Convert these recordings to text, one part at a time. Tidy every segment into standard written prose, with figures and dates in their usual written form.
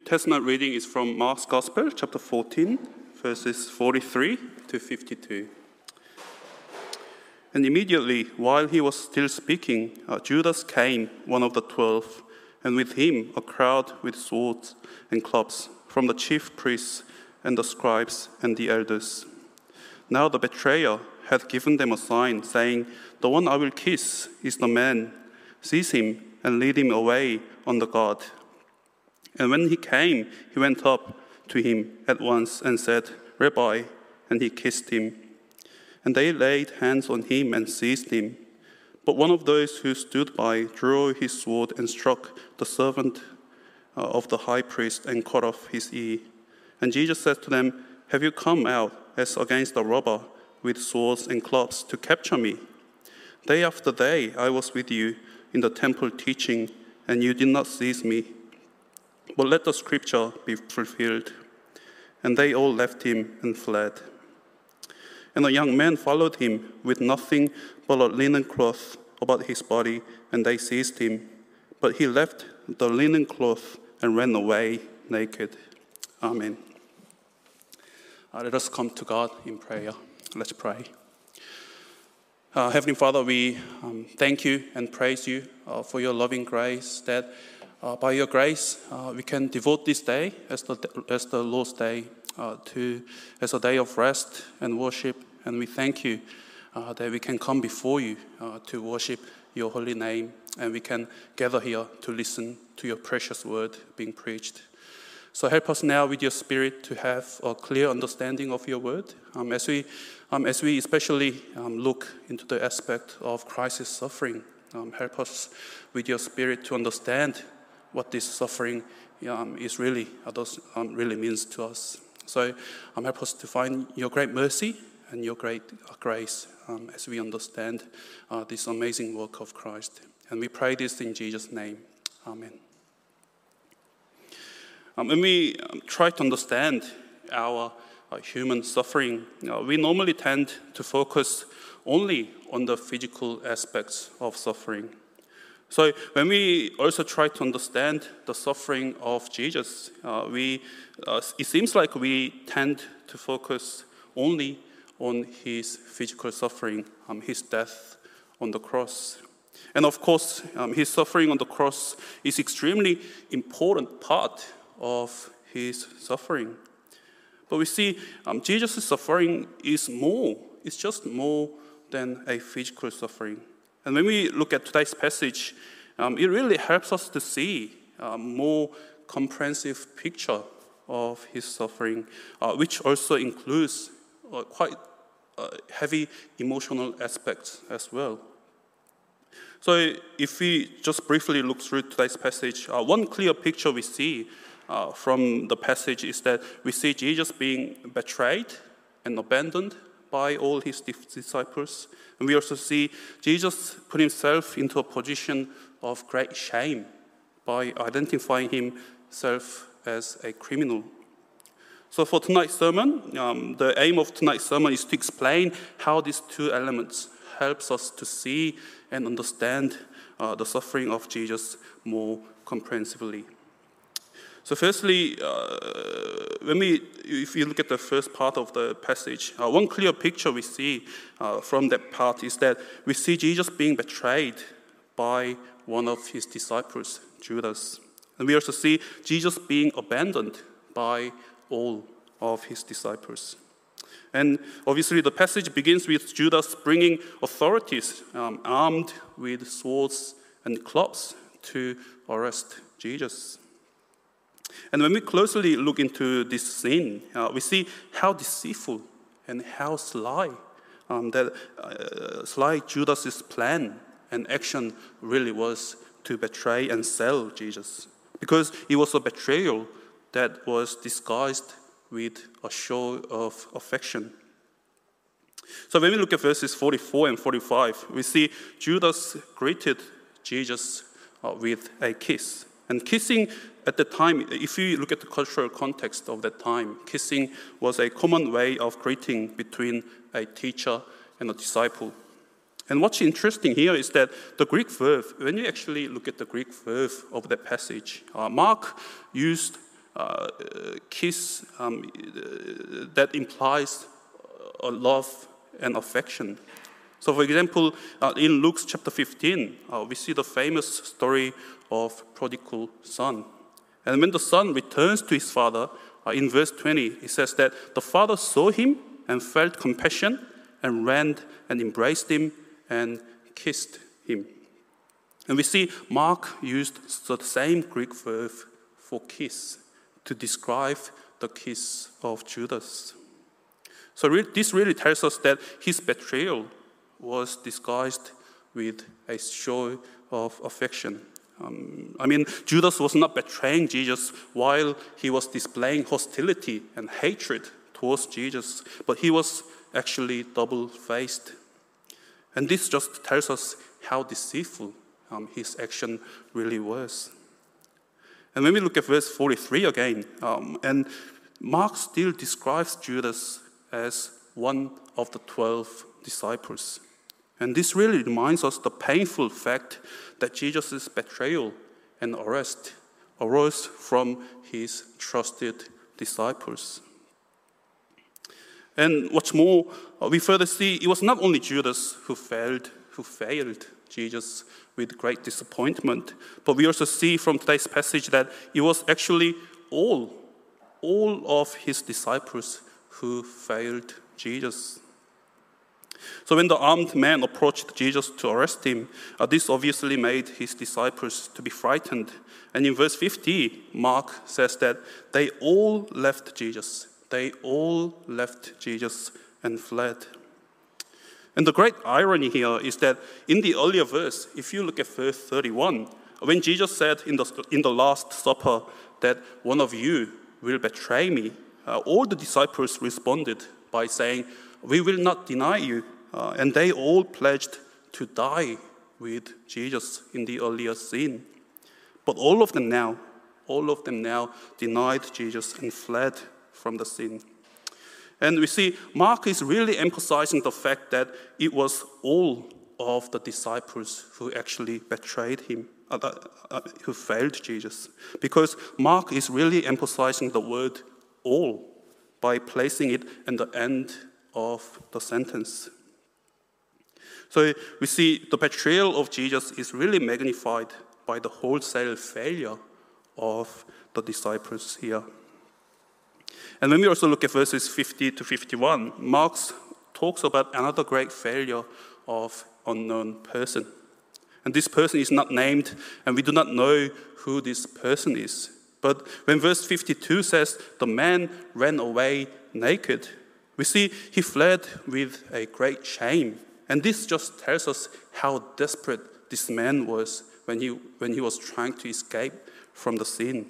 Testament reading is from Mark's Gospel, chapter 14, verses 43 to 52. And immediately, while he was still speaking, Judas came, one of the 12, and with him a crowd with swords and clubs from the chief priests and the scribes and the elders. Now the betrayer had given them a sign, saying, "The one I will kiss is the man. Seize him and lead him away on the guard." And when he came, he went up to him at once and said, "Rabbi," and he kissed him. And they laid hands on him and seized him. But one of those who stood by drew his sword and struck the servant of the high priest and cut off his ear. And Jesus said to them, "Have you come out as against a robber with swords and clubs to capture me? Day after day I was with you in the temple teaching, and you did not seize me. But let the scripture be fulfilled." And they all left him and fled. And a young man followed him with nothing but a linen cloth about his body, and they seized him. But he left the linen cloth and ran away naked. Amen. Let us come to God in prayer. Let's pray. Heavenly Father, we thank you and praise you for your loving grace, that by your grace we can devote this day as the Lord's Day as a day of rest and worship. And we thank you that we can come before you to worship your holy name, and we can gather here to listen to your precious word being preached. So help us now with your Spirit to have a clear understanding of your word, as we especially look into the aspect of Christ's suffering. Help us with your Spirit to understand what this suffering really means to us. So help us to find your great mercy and your great grace as we understand this amazing work of Christ. And we pray this in Jesus' name. Amen. When we try to understand our human suffering, we normally tend to focus only on the physical aspects of suffering. So when we also try to understand the suffering of Jesus, it seems like we tend to focus only on his physical suffering, his death on the cross. And of course, his suffering on the cross is extremely important part of his suffering. But we see Jesus' suffering is more. It's just more than a physical suffering. And when we look at today's passage, it really helps us to see a more comprehensive picture of his suffering, which also includes quite heavy emotional aspects as well. So if we just briefly look through today's passage, one clear picture we see from the passage is that we see Jesus being betrayed and abandoned by all his disciples. And we also see Jesus put himself into a position of great shame by identifying himself as a criminal. So for tonight's sermon, the aim of tonight's sermon is to explain how these two elements helps us to see and understand the suffering of Jesus more comprehensively. So firstly, if you look at the first part of the passage, one clear picture we see from that part is that we see Jesus being betrayed by one of his disciples, Judas. And we also see Jesus being abandoned by all of his disciples. And obviously the passage begins with Judas bringing authorities armed with swords and clubs to arrest Jesus. And when we closely look into this scene, we see how deceitful and how sly Judas's plan and action really was to betray and sell Jesus, because it was a betrayal that was disguised with a show of affection. So when we look at verses 44 and 45, we see Judas greeted Jesus with a kiss. And kissing at the time, if you look at the cultural context of that time, kissing was a common way of greeting between a teacher and a disciple. And what's interesting here is that the Greek verb, when you actually look at the Greek verb of that passage, Mark used kiss that implies a love and affection. So for example, in Luke chapter 15, we see the famous story of prodigal son. And when the son returns to his father, in verse 20, it says that the father saw him and felt compassion and ran and embraced him and kissed him. And we see Mark used the same Greek verb for kiss to describe the kiss of Judas. So this really tells us that his betrayal was disguised with a show of affection. Judas was not betraying Jesus while he was displaying hostility and hatred towards Jesus, but he was actually double-faced. And this just tells us how deceitful his action really was. And when we look at verse 43 again, and Mark still describes Judas as one of the 12 disciples. And this really reminds us the painful fact that Jesus' betrayal and arrest arose from his trusted disciples. And what's more, we further see it was not only Judas who failed Jesus with great disappointment, but we also see from today's passage that it was actually all of his disciples who failed Jesus. So when the armed man approached Jesus to arrest him, this obviously made his disciples to be frightened. And in verse 50, Mark says that they all left Jesus. They all left Jesus and fled. And the great irony here is that in the earlier verse, if you look at verse 31, when Jesus said in the Last Supper that one of you will betray me, all the disciples responded by saying, "We will not deny you." And they all pledged to die with Jesus in the earlier scene. But all of them now denied Jesus and fled from the scene. And we see Mark is really emphasizing the fact that it was all of the disciples who actually betrayed him, who failed Jesus. Because Mark is really emphasizing the word all by placing it at the end of the sentence. So we see the betrayal of Jesus is really magnified by the wholesale failure of the disciples here. And when we also look at verses 50 to 51, Mark talks about another great failure of unknown person. And this person is not named, and we do not know who this person is. But when verse 52 says, the man ran away naked, we see he fled with a great shame. And this just tells us how desperate this man was when he was trying to escape from the scene.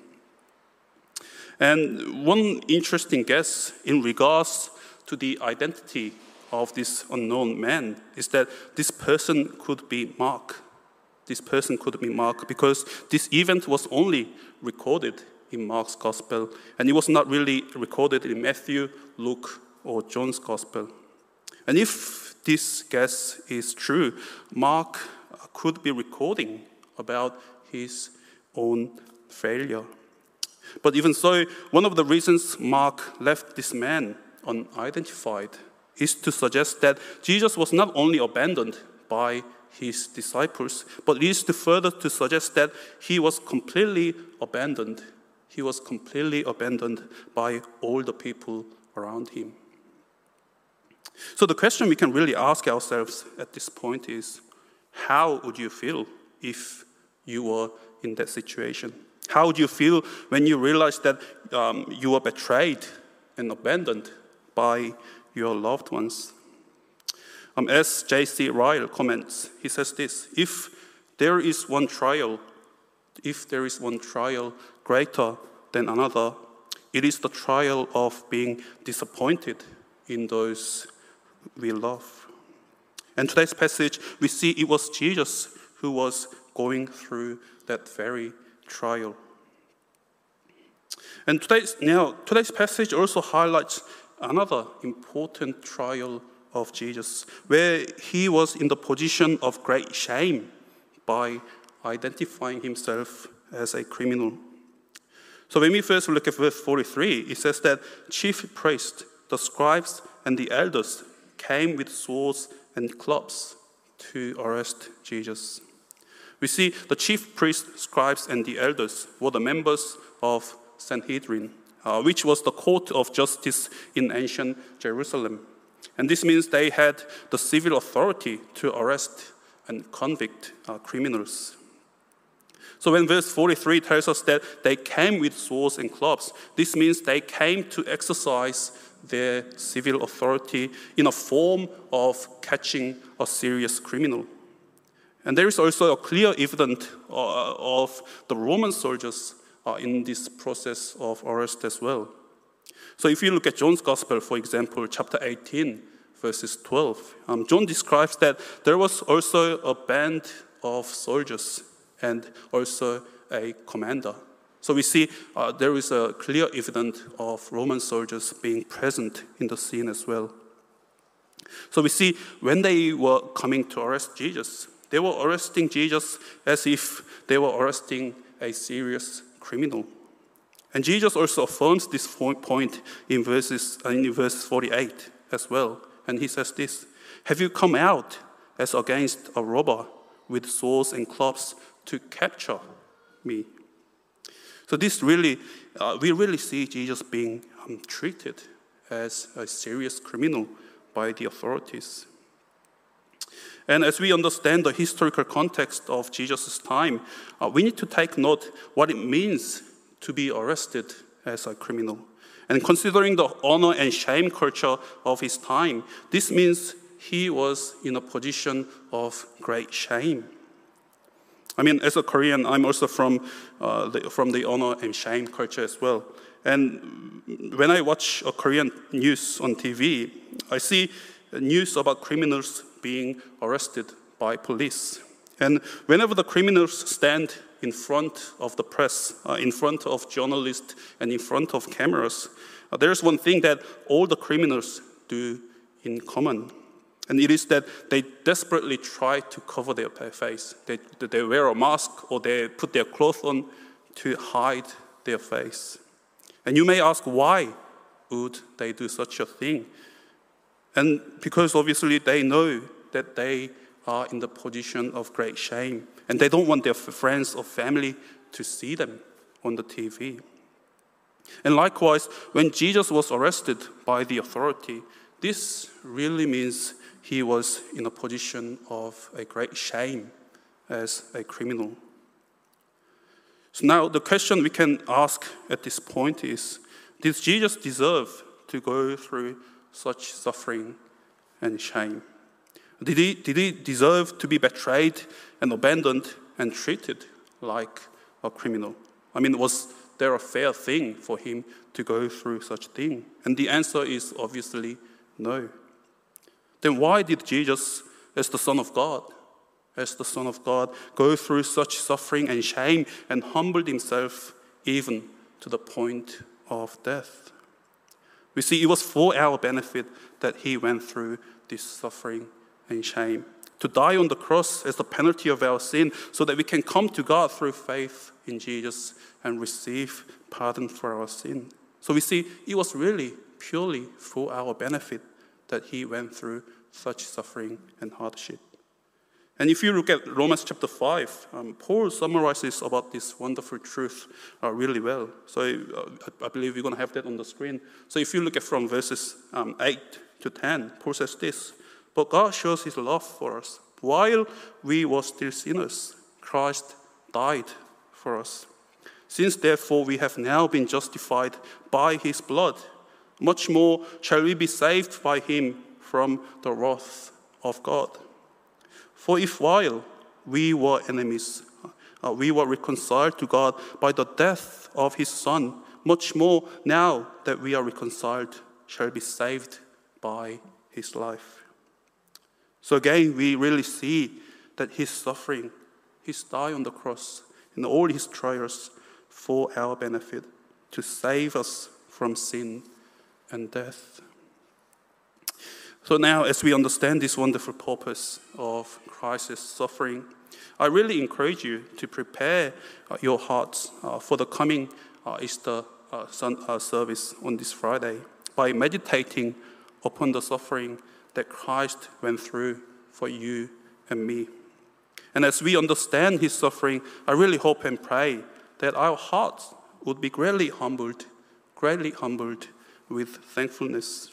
And one interesting guess in regards to the identity of this unknown man is that this person could be Mark. This person could be Mark because this event was only recorded in Mark's gospel, and it was not really recorded in Matthew, Luke, or John's gospel. And if this guess is true, Mark could be recording about his own failure. But even so, one of the reasons Mark left this man unidentified is to suggest that Jesus was not only abandoned by his disciples, but is to further to suggest that he was completely abandoned. He was completely abandoned by all the people around him. So the question we can really ask ourselves at this point is, how would you feel if you were in that situation? How would you feel when you realize that you were betrayed and abandoned by your loved ones? As J.C. Ryle comments, he says this: if there is one trial greater than another, it is the trial of being disappointed in those we love. And today's passage, we see it was Jesus who was going through that very trial. And today's passage also highlights another important trial of Jesus, where he was in the position of great shame by identifying himself as a criminal. So when we first look at verse 43, it says that chief priests, the scribes, and the elders came with swords and clubs to arrest Jesus. We see the chief priests, scribes, and the elders were the members of Sanhedrin, which was the court of justice in ancient Jerusalem. And this means they had the civil authority to arrest and convict criminals. So when verse 43 tells us that they came with swords and clubs, this means they came to exercise their civil authority in a form of catching a serious criminal. And there is also a clear evidence of the Roman soldiers in this process of arrest as well. So if you look at John's Gospel, for example, chapter 18, verses 12, John describes that there was also a band of soldiers and also a commander. So we see there is a clear evidence of Roman soldiers being present in the scene as well. So we see when they were coming to arrest Jesus, they were arresting Jesus as if they were arresting a serious criminal. And Jesus also affirms this point in verse 48 as well. And he says this, "Have you come out as against a robber with swords and clubs to capture me?" So this really, we really see Jesus being treated as a serious criminal by the authorities. And as we understand the historical context of Jesus' time, we need to take note what it means to be arrested as a criminal. And considering the honor and shame culture of his time, this means he was in a position of great shame. I mean, as a Korean, I'm also from the honor and shame culture as well. And when I watch a Korean news on TV, I see news about criminals being arrested by police. And whenever the criminals stand in front of the press, in front of journalists, and in front of cameras, there's one thing that all the criminals do in common. And it is that they desperately try to cover their face. They wear a mask or they put their clothes on to hide their face. And you may ask, why would they do such a thing? And because obviously they know that they are in the position of great shame. And they don't want their friends or family to see them on the TV. And likewise, when Jesus was arrested by the authority, this really means he was in a position of a great shame as a criminal. So now the question we can ask at this point is, did Jesus deserve to go through such suffering and shame? Did he deserve to be betrayed and abandoned and treated like a criminal? I mean, was there a fair thing for him to go through such a thing? And the answer is obviously no. Then why did Jesus, as the Son of God, go through such suffering and shame and humbled himself even to the point of death? We see it was for our benefit that he went through this suffering and shame, to die on the cross as the penalty of our sin so that we can come to God through faith in Jesus and receive pardon for our sin. So we see it was really purely for our benefit that he went through such suffering and hardship. And if you look at Romans chapter 5, Paul summarizes about this wonderful truth really well. So I believe we're going to have that on the screen. So if you look at from verses 8 to 10, Paul says this, "But God shows his love for us. While we were still sinners, Christ died for us. Since therefore we have now been justified by his blood, much more shall we be saved by him from the wrath of God. For if while we were enemies, we were reconciled to God by the death of his Son, much more now that we are reconciled shall be saved by his life." So again, we really see that his suffering, his die on the cross, and all his trials for our benefit, to save us from sin and death. So now, as we understand this wonderful purpose of Christ's suffering, I really encourage you to prepare your hearts for the coming Easter service on this Friday by meditating upon the suffering that Christ went through for you and me. And as we understand his suffering, I really hope and pray that our hearts would be greatly humbled with thankfulness.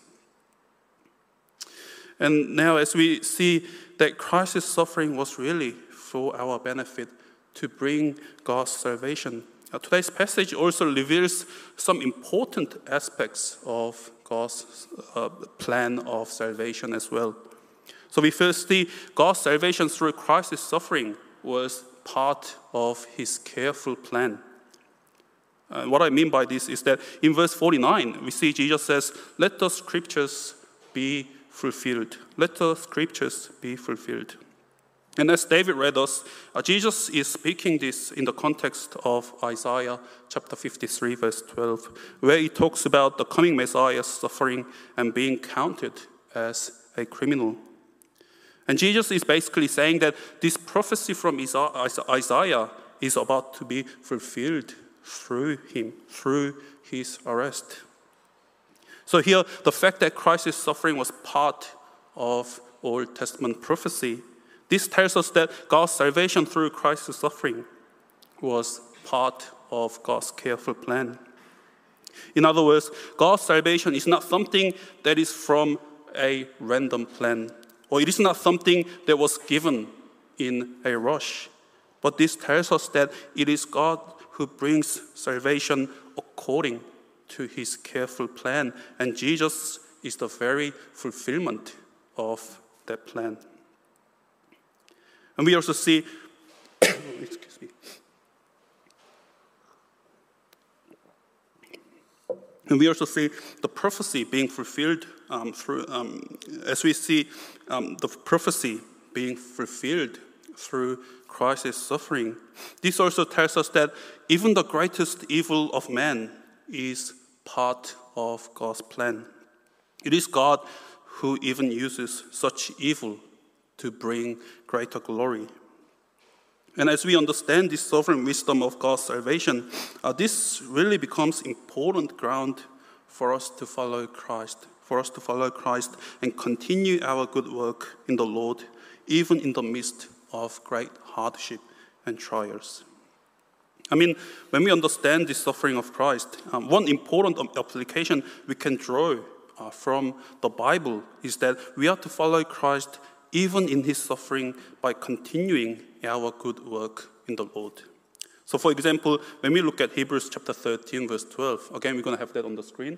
And now as we see that Christ's suffering was really for our benefit to bring God's salvation, today's passage also reveals some important aspects of God's plan of salvation as well. So we first see God's salvation through Christ's suffering was part of his careful plan. What I mean by this is that in verse 49, we see Jesus says, "Let the scriptures be fulfilled. Let the scriptures be fulfilled." And as David read us, Jesus is speaking this in the context of Isaiah chapter 53, verse 12, where he talks about the coming Messiah's suffering and being counted as a criminal. And Jesus is basically saying that this prophecy from Isaiah is about to be fulfilled through him, through his arrest. So here, the fact that Christ's suffering was part of Old Testament prophecy, this tells us that God's salvation through Christ's suffering was part of God's careful plan. In other words, God's salvation is not something that is from a random plan, or it is not something that was given in a rush. But this tells us that it is God who brings salvation according to his careful plan, and Jesus is the very fulfillment of that plan. And we also see, excuse me. And we also see the prophecy being fulfilled as we see the prophecy being fulfilled through Christ's suffering. This also tells us that even the greatest evil of man is part of God's plan. It is God who even uses such evil to bring greater glory. And as we understand this sovereign wisdom of God's salvation, this really becomes important ground for us to follow Christ, and continue our good work in the Lord, even in the midst of great hardship and trials. I mean, when we understand the suffering of Christ, one important application we can draw from the Bible is that we are to follow Christ even in his suffering by continuing our good work in the Lord. So for example, when we look at Hebrews chapter 13, verse 12, again, we're going to have that on the screen.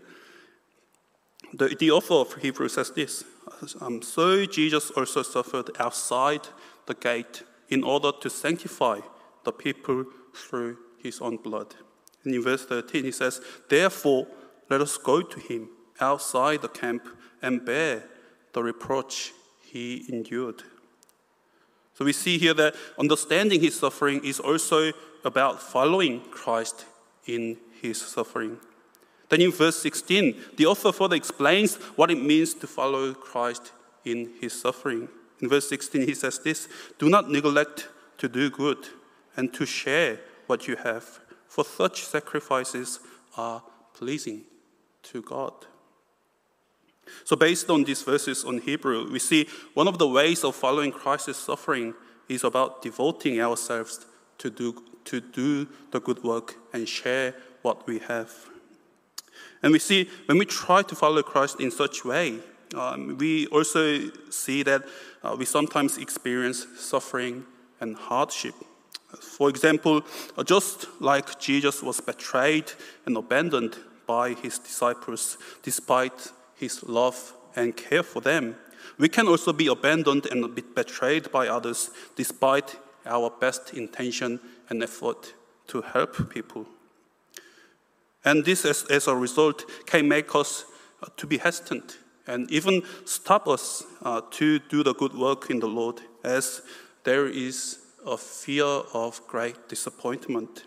The author of Hebrews says this, "So Jesus also suffered outside the gate in order to sanctify the people through his own blood." And in verse 13, he says, "Therefore, let us go to him outside the camp and bear the reproach he endured." So we see here that understanding his suffering is also about following Christ in his suffering. Then in verse 16, the author further explains what it means to follow Christ in his suffering. In verse 16, he says this, "Do not neglect to do good and to share what you have, for such sacrifices are pleasing to God." So based on these verses on Hebrew, we see one of the ways of following Christ's suffering is about devoting ourselves to do the good work and share what we have. And we see when we try to follow Christ in such way, we also see that we sometimes experience suffering and hardship. For example, just like Jesus was betrayed and abandoned by his disciples despite his love and care for them, we can also be abandoned and be betrayed by others despite our best intention and effort to help people. And this, as a result, can make us to be hesitant and even stop us to do the good work in the Lord, as there is a fear of great disappointment.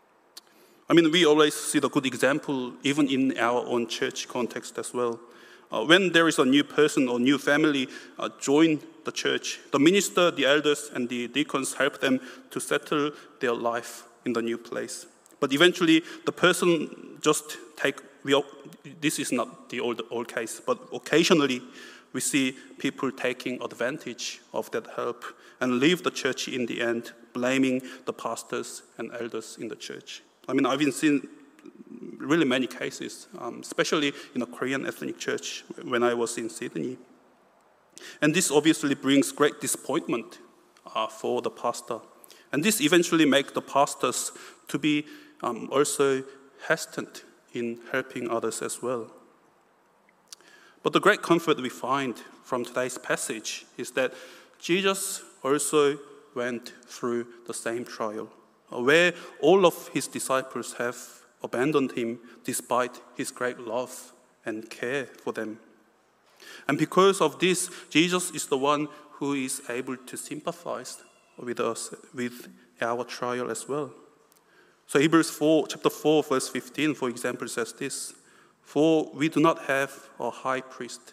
I mean, we always see the good example even in our own church context as well. When there is a new person or new family join the church, the minister, the elders, and the deacons help them to settle their life in the new place. But eventually, the person just this is not the old case, but occasionally we see people taking advantage of that help and leave the church in the end, blaming the pastors and elders in the church. I mean, I've seen really many cases, especially in a Korean ethnic church when I was in Sydney. And this obviously brings great disappointment for the pastor. And this eventually makes the pastors to be also hesitant in helping others as well. But the great comfort we find from today's passage is that Jesus also went through the same trial, where all of his disciples have abandoned him despite his great love and care for them. And because of this, Jesus is the one who is able to sympathize with us, with our trial as well. So Hebrews chapter 4, verse 15, for example, says this: For we do not have a high priest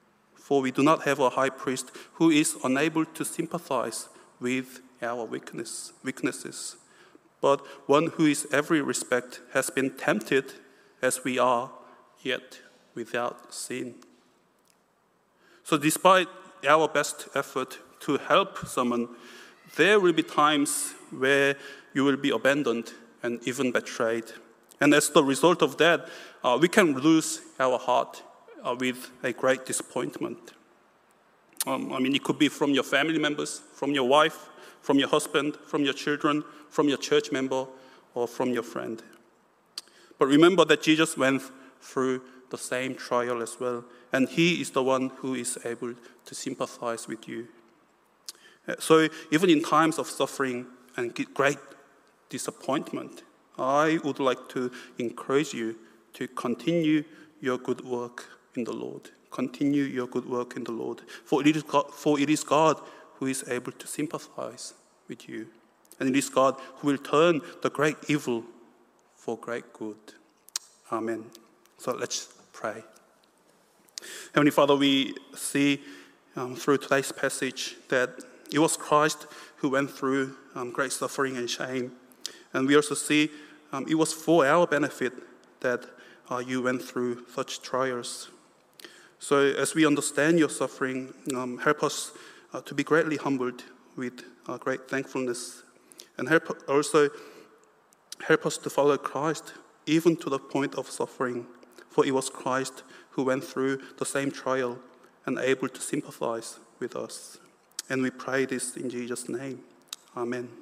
who is unable to sympathize with our weaknesses, but one who in every respect has been tempted as we are, yet without sin. So despite our best effort to help someone, there will be times where you will be abandoned and even betrayed. And as the result of that, we can lose our heart with a great disappointment. It could be from your family members, from your wife, from your husband, from your children, from your church member, or from your friend. But remember that Jesus went through the same trial as well, and he is the one who is able to sympathize with you. So even in times of suffering and great disappointment, I would like to encourage you to continue your good work in the Lord. Continue your good work in the Lord. For it is God who is able to sympathize with you. And it is God who will turn the great evil for great good. Amen. So let's pray. Heavenly Father, we see through today's passage that it was Christ who went through great suffering and shame. And we also see it was for our benefit that you went through such trials. So as we understand your suffering, help us to be greatly humbled with great thankfulness. And help us to follow Christ even to the point of suffering. For it was Christ who went through the same trial and able to sympathize with us. And we pray this in Jesus' name. Amen.